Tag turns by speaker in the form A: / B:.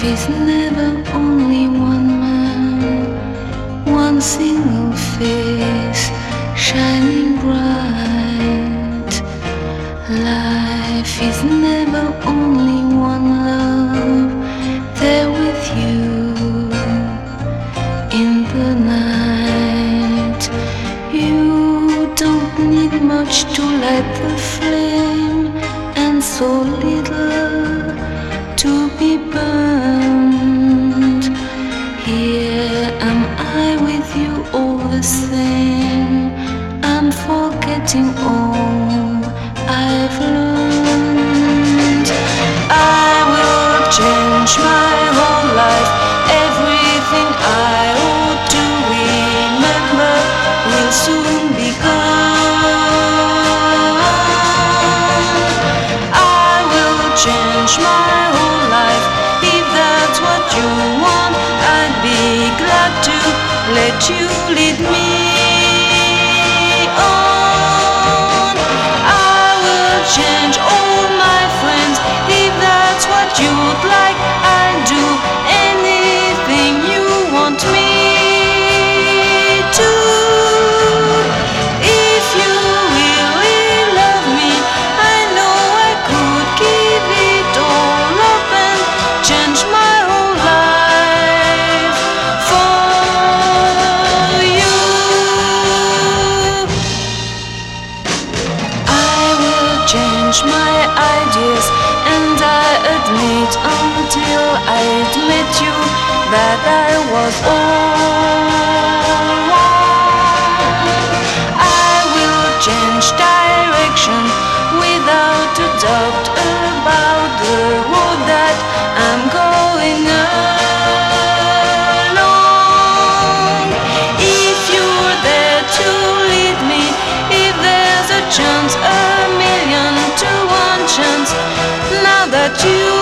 A: is never only one man, one single face shining bright. Life is never only one love there with you in the night. You don't need much to light the flame, and so little to be burned. Here am I with you all the same. I'm forgetting all I've learned. I will change my whole life. Everything I ought to remember will soon be gone. I will change my whole life. If that's what you want, I'd be glad to let you lead me on. I will change all my friends. If that's what you'd like, I'd do anything you want me to. If you really love me, I know I could give it all up and change my whole life for you. I will change my ideas, and I admit until I'd met you that I was all wrong. I will change direction without a doubt about the road that I'm going along. If you're there to lead me, if there's a chance, a million to one chance, now that you